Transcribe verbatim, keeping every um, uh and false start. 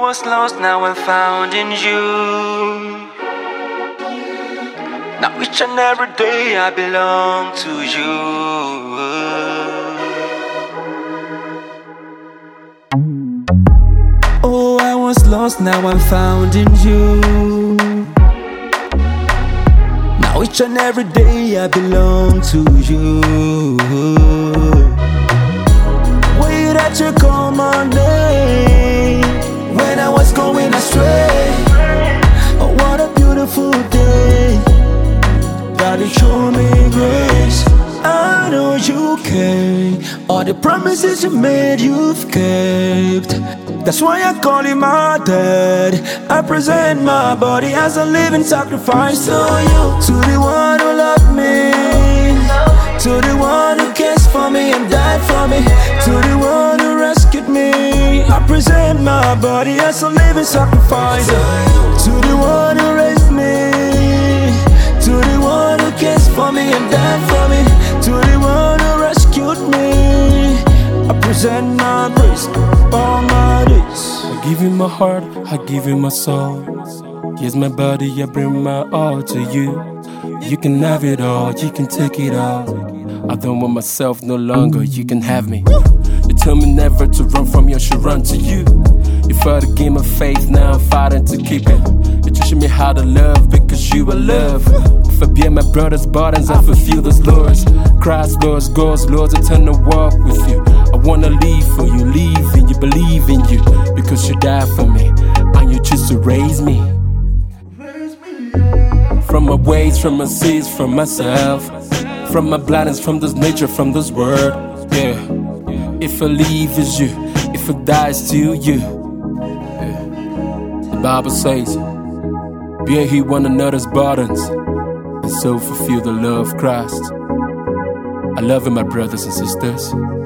was lost, now I'm found in you. Now each and every day I belong to you. Oh, I was lost, now I'm found in you. Now each and every day I belong to you. Way that you call my name when I was going astray. Oh, what a beautiful day. God, you show me grace. I know you care. All the promises you made, you've kept. That's why I call you my dad. I present my body as a living sacrifice to you. To the one who loved me, to the one who cares for me and died for me, to the one who rescued me. I present my body as a living sacrifice. To the one who raised me, to the one who cares for me and died for me, to the one who rescued me. I present my praise all my days. I give you my heart, I give you my soul. Here's my body, I bring my all to you. You can have it all, you can take it all. I don't want myself no longer, you can have me. You tell me never to run from you, I should run to you. You fought a game of faith, now I'm fighting to keep it. You teach me how to love because you are love. If I bear my brother's burdens, I fulfill those laws. Christ, Lord's goals, Lord's eternal walk with you. I wanna live for you, live in you, believe in you. Because you died for me, and you choose to raise me. From my ways, from my sins, from myself, from my blindness, from this nature, from this word. Yeah. If I live is you, if I die is still you. Yeah. The Bible says, bear he one another's burdens, and so fulfill the love of Christ. I love you, my brothers and sisters.